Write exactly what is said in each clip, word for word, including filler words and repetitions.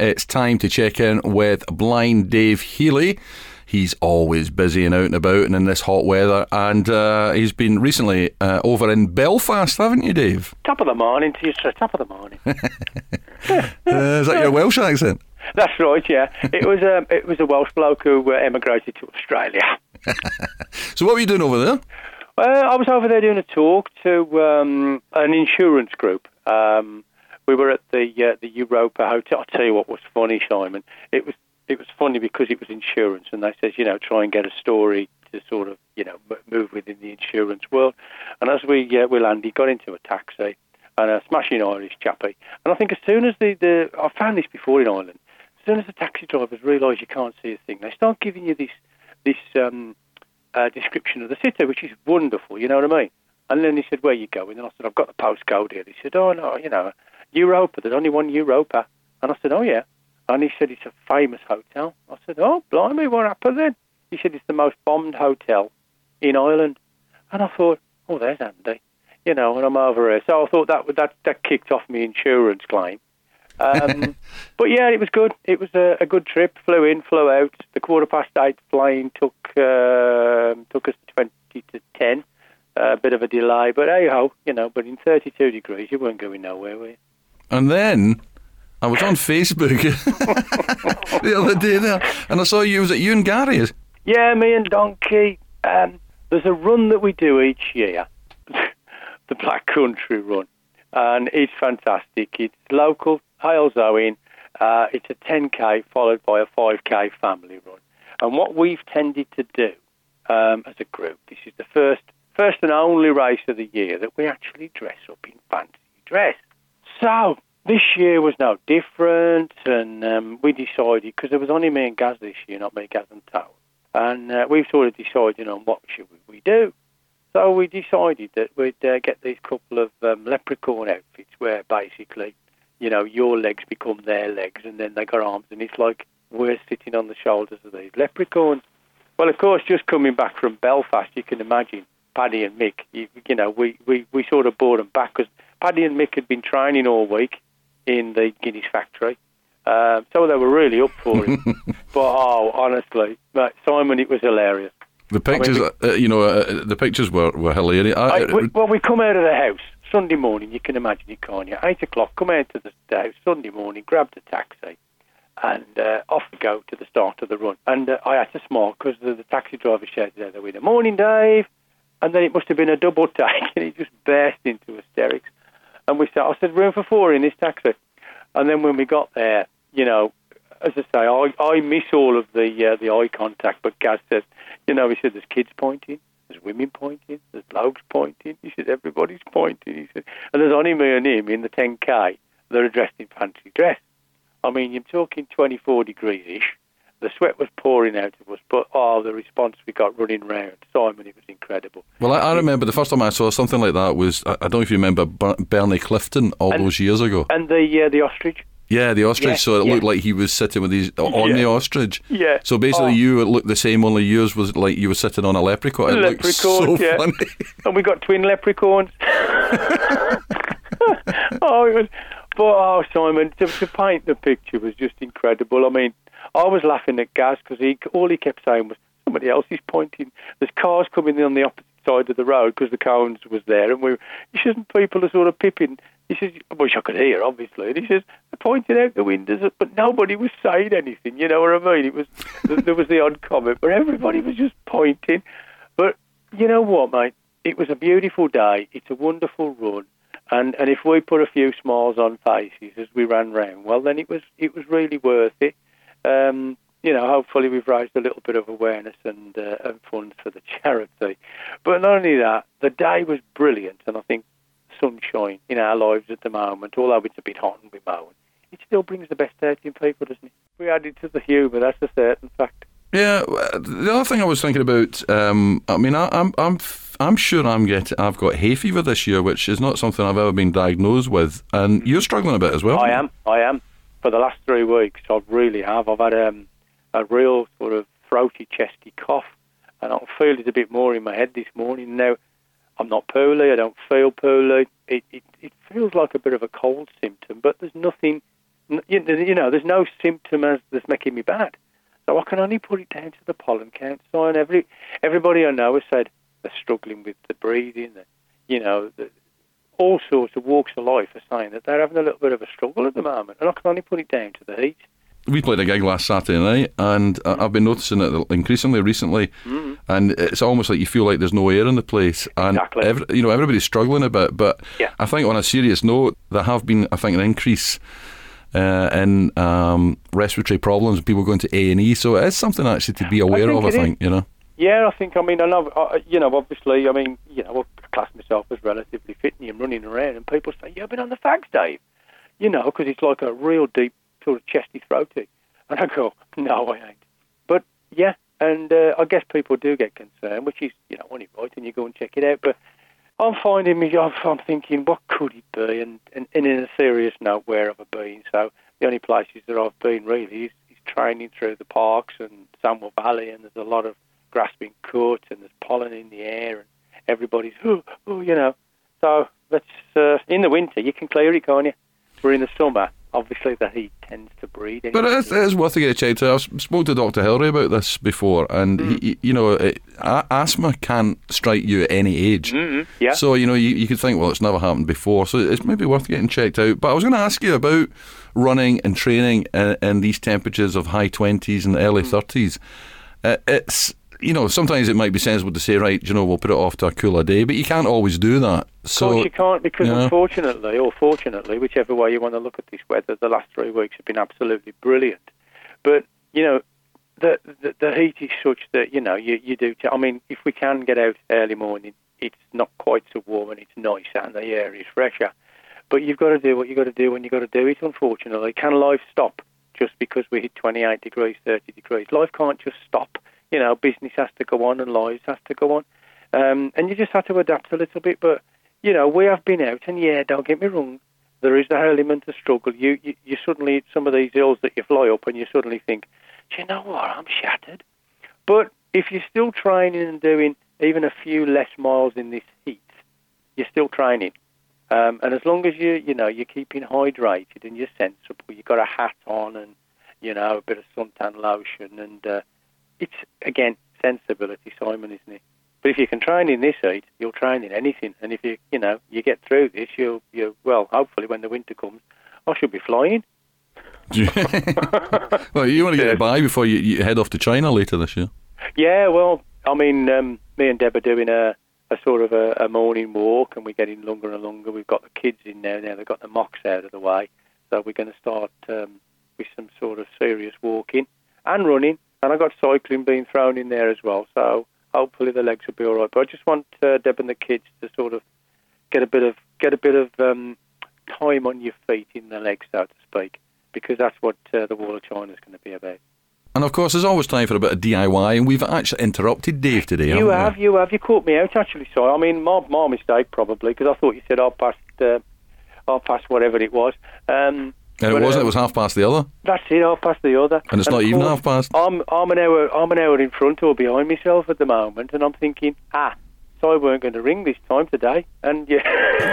it's time to check in with Blind Dave Healy. He's always busy and out and about and in this hot weather, and uh, he's been recently uh, over in Belfast, haven't you, Dave? Top of the morning to you, sir. Top of the morning. uh, is that your Welsh accent? That's right, yeah. It was a, it was a Welsh bloke who uh, emigrated to Australia. So what were you doing over there? Uh, I was over there doing a talk to um, an insurance group. Um, we were at the uh, the Europa Hotel. I'll tell you what was funny, Simon. It was It was funny because it was insurance, and they said, you know, try and get a story to sort of, you know, move within the insurance world. And as we uh, we landed, got into a taxi, and a smashing Irish chappie. And I think as soon as the, the I found this before in Ireland, as soon as the taxi drivers realise you can't see a thing, they start giving you this this um, uh, description of the city, which is wonderful, you know what I mean? And then he said, where you going? And I said, I've got the postcode here. He said, oh, no, you know, Europa, there's only one Europa. And I said, oh, yeah. And he said, it's a famous hotel. I said, oh, blimey, what happened then? He said, it's the most bombed hotel in Ireland. And I thought, oh, there's Andy. You know, and I'm over here. So I thought that that, that kicked off my insurance claim. Um, but, yeah, it was good. It was a, a good trip. Flew in, flew out. The quarter past eight plane took, uh, took us twenty to ten. A uh, bit of a delay. But, hey-ho, you know, but in thirty-two degrees, you weren't going nowhere, were you? And then I was on Facebook the other day there, and I saw you. Was it you and Gary? Yeah, me and Donkey. Um, there's a run that we do each year, the Black Country Run, and it's fantastic. It's local, Hales Owen. Uh, it's a ten K followed by a five K family run. And what we've tended to do um, as a group, this is the first, first and only race of the year that we actually dress up in fancy dress. So this year was no different, and um, we decided, because there was only me and Gaz this year, not me, Gaz and Tow, and uh, we've sort of decided on what should we, we do. So we decided that we'd uh, get these couple of um, leprechaun outfits where basically, you know, your legs become their legs, and then they got arms, and it's like we're sitting on the shoulders of these leprechauns. Well, of course, just coming back from Belfast, you can imagine Paddy and Mick, you, you know, we, we, we sort of brought them back, because Paddy and Mick had been training all week in the Guinness factory. Uh, so they were really up for it. But, oh, honestly, mate, Simon, it was hilarious. The pictures, I mean, we, uh, you know, uh, the pictures were, were hilarious. I, I, we, well, we come out of the house Sunday morning, you can imagine it, can't you? Eight o'clock, come out to the, the house Sunday morning, grab the taxi, and uh, off we go to the start of the run. And uh, I had to smile because the, the taxi driver shouted out the window, "Morning, Dave." And then it must have been a double take, and he just burst into hysterics. And we said, I said, room for four in this taxi. And then when we got there, you know, as I say, I, I miss all of the uh, the eye contact, but Gaz said, you know, he said, there's kids pointing, there's women pointing, there's blokes pointing. He said, everybody's pointing. He said, and there's only me and him in the ten K that are dressed in fancy dress. I mean, you're talking twenty-four degrees-ish. The sweat was pouring out of us, but, oh, the response we got running round, Simon, it was incredible. Well, I, I remember the first time I saw something like that was, I, I don't know if you remember Ber- Bernie Clifton all and, those years ago. And the uh, the ostrich. Yeah, the ostrich, yeah, so it yeah. looked like he was sitting with his on yeah. the ostrich. Yeah. So basically oh. you, it looked the same, only yours was like you were sitting on a leprechaun. It leprechaun, looked so yeah. funny. And we got twin leprechauns. oh, it was... But, oh, Simon, to, to paint the picture was just incredible. I mean, I was laughing at Gaz because he, all he kept saying was, somebody else is pointing. There's cars coming in on the opposite side of the road because the cones was there. And we, he says, people are sort of pipping. He says, which I could hear, obviously. And he says, they're pointing out the windows, but nobody was saying anything. You know what I mean? It was There was the odd comment, but everybody was just pointing. But you know what, mate? It was a beautiful day. It's a wonderful run. And and if we put a few smiles on faces as we ran round, well, then it was it was really worth it. Um, you know, hopefully we've raised a little bit of awareness and, uh, and funds for the charity. But not only that, the day was brilliant, and I think sunshine in our lives at the moment, although it's a bit hot and we're mowing, it still brings the best out in people, doesn't it? We add it to the humour, that's a certain fact. Yeah, the other thing I was thinking about, um, I mean, I, I'm I'm I'm sure I'm getting I've got hay fever this year, which is not something I've ever been diagnosed with, and you're struggling a bit as well. I am, I am. For the last three weeks, I really have. I've had um, a real sort of throaty, chesty cough, and I feel it a bit more in my head this morning. Now, I'm not poorly, I don't feel poorly. It, it it feels like a bit of a cold symptom, but there's nothing you, you know, there's no symptom as that's making me bad. So I can only put it down to the pollen count. So and every everybody I know has said they're struggling with the breathing, the, you know, the, all sorts of walks of life are saying that they're having a little bit of a struggle at the moment, and I can only put it down to the heat. We played a gig last Saturday night, and mm. I've been noticing it increasingly recently, mm. and it's almost like you feel like there's no air in the place, and exactly. every, you know, everybody's struggling a bit. But yeah. I think on a serious note, there have been, I think, an increase uh, in um, respiratory problems, people going to A and E. So it is something actually to be aware I of. I think, is. you know. Yeah, I think. I mean, I know. Uh, you know, obviously, I mean, you know, I class myself as relatively fit and running around, and people say, "Yeah, I've been on the fags, Dave." You know, because it's like a real deep sort of chesty throaty. And I go, no, I ain't. But, yeah, and uh, I guess people do get concerned, which is, you know, only right, and you go and check it out. But I'm finding me, I'm thinking, what could it be? And, and, and in a serious note, where have I been? So the only places that I've been really is, is training through the parks and Samuel Valley, and there's a lot of grass being cut, and there's pollen in the air, and everybody's, oh, oh you know. So that's uh, in the winter, you can clear it, can't you? We're in the summer. Obviously, the heat tends to breed. Anyway. But it is, it is worth to get checked out. I've spoke to Doctor Hilary about this before, and mm. he, you know, it, a- asthma can strike you at any age. Mm-hmm. Yeah. So you know, you, you could think, well, it's never happened before, so it's maybe worth getting checked out. But I was going to ask you about running and training in, in these temperatures of high twenties and early thirties. Uh, it's you know, sometimes it might be sensible to say, right, you know, we'll put it off to a cooler day, but you can't always do that. So, of course you can't, because you know, unfortunately, or fortunately, whichever way you want to look at this weather, the last three weeks have been absolutely brilliant. But, you know, the the, the heat is such that, you know, you, you do... T- I mean, if we can get out early morning, it's not quite so warm and it's nicer and the air is fresher. But you've got to do what you've got to do when you've got to do it, unfortunately. Can life stop just because we hit twenty-eight degrees, thirty degrees? Life can't just stop. You know, business has to go on and lives has to go on. Um, and you just have to adapt a little bit. But, you know, we have been out, and yeah, don't get me wrong, there is that element of struggle. You, you, you suddenly, some of these hills that you fly up, and you suddenly think, do you know what, I'm shattered. But if you're still training and doing even a few less miles in this heat, you're still training. Um, and as long as you, you know, you're keeping hydrated and you're sensible, you've got a hat on and, you know, a bit of suntan lotion and... Uh, It's, again, sensibility, Simon, isn't it? But if you can train in this heat, you'll train in anything. And if you, you know, you get through this, you'll, you well, hopefully when the winter comes, I should be flying. Well, you want to get it by before you, you head off to China later this year. Yeah, well, I mean, um, me and Deb are doing a, a sort of a, a morning walk, and we're getting longer and longer. We've got the kids in now. Now they've got the mocks out of the way. So we're going to start um, with some sort of serious walking and running. And I've got cycling being thrown in there as well, so hopefully the legs will be all right. But I just want uh, Deb and the kids to sort of get a bit of get a bit of um, time on your feet in the legs, so to speak, because that's what uh, the Wall of China is going to be about. And of course, there's always time for a bit of D I Y, and we've actually interrupted Dave today. You haven't have, we? you have, you caught me out actually. So I mean, my my mistake probably, because I thought you said I'll pass, uh, I'll pass whatever it was. Um, And it but, wasn't. Uh, it was half past the other. That's it. Half past the other. And it's and not even half past. I'm I'm an hour I'm an hour in front or behind myself at the moment, and I'm thinking, ah, so I weren't going to ring this time today, and yeah,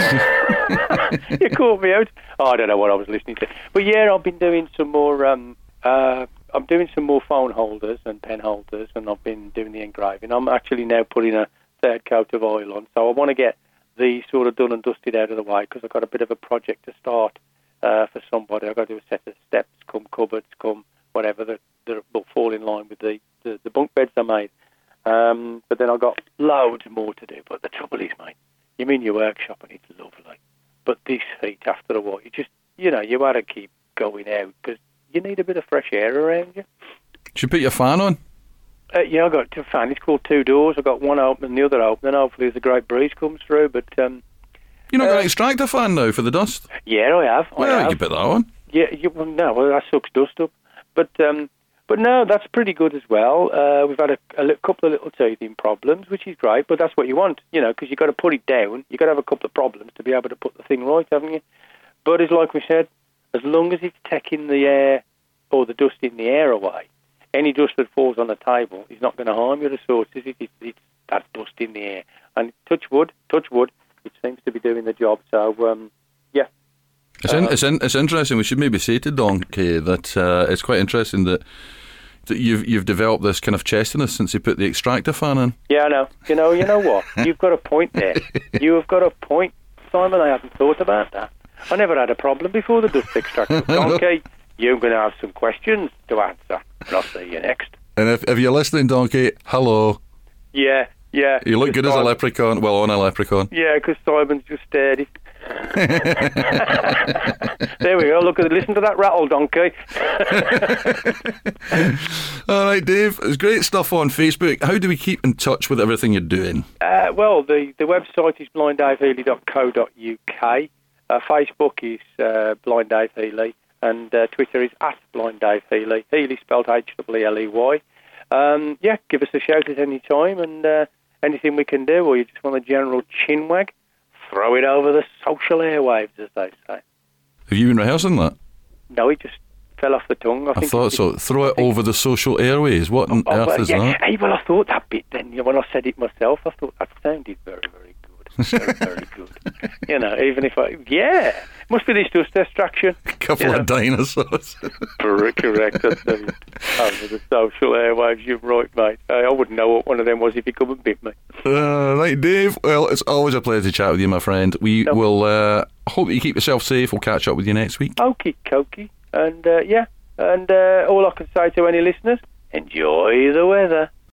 you caught me out. Oh, I don't know what I was listening to, but yeah, I've been doing some more. Um, uh, I'm doing some more phone holders and pen holders, and I've been doing the engraving. I'm actually now putting a third coat of oil on, so I want to get these sort of done and dusted out of the way because I've got a bit of a project to start. Uh, for somebody, I've got to do a set of steps, come cupboards, come whatever that, that will fall in line with the, the, the bunk beds I made. Um, but then I've got loads more to do. But the trouble is, mate, you're in your workshop and it's lovely. But this heat, after a while, you just, you know, you want to keep going out because you need a bit of fresh air around you. Should you put your fan on? Uh, yeah, I've got a fan. It's called two doors. I've got one open and the other open, and hopefully there's a great breeze comes through. But um, you're not uh, going to extract a fan now for the dust? Yeah, I have. I well, have. you put that on. Yeah, you, well, no, well, that sucks dust up. But um, but no, that's pretty good as well. Uh, we've had a, a li- couple of little teething problems, which is great, but that's what you want, you know, because you've got to put it down. You've got to have a couple of problems to be able to put the thing right, haven't you? But as like we said, as long as it's taking the air or the dust in the air away, any dust that falls on the table is not going to harm your resources. It, it, it's that dust in the air. And touch wood, touch wood, it seems to be doing the job. So, um, yeah. It's in, it's in, it's interesting. We should maybe say to Donkey that uh, it's quite interesting that that you've you've developed this kind of chestiness since you put the extractor fan in. Yeah, I know. You know, you know what? You've got a point there. You have got a point, Simon. I haven't thought about that. I never had a problem before the dust extractor. Donkey, you're going to have some questions to answer, and I'll see you next. And if if you're listening, Donkey, hello. Yeah, yeah. You look good Simon, as a leprechaun. Well, on a leprechaun. Yeah, because Simon's just stared. He... There we go. Look at listen to that rattle, Donkey. All right, Dave. It's great stuff on Facebook. How do we keep in touch with everything you're doing? Uh, well, the, the website is blind dave healy dot co dot uk. Uh, Facebook is uh, Blind Dave Healy, and uh, Twitter is at Blind Dave Healy. Healy spelled H E E L E Y. Um, yeah, give us a shout at any time, and uh, anything we can do, or you just want a general chinwag, throw it over the social airwaves, as they say. Have you been rehearsing that? No, it just fell off the tongue. I, I think thought so. Throw it over the social airways. What on oh, earth well, is yeah. that? Hey, well, I thought that bit then. You know, when I said it myself, I thought that sounded very, very good. Very, very good. You know, even if I... Yeah. Must be this dust extraction. A couple you know. of dinosaurs. Correct. That's the, over the social airwaves. You're right, mate. I wouldn't know what one of them was if he come and bit me. Uh, right, Dave. Well, it's always a pleasure to chat with you, my friend. We No. will uh, hope that you keep yourself safe. We'll catch up with you next week. Okie dokie. And, uh, yeah. And uh, all I can say to any listeners, enjoy the weather.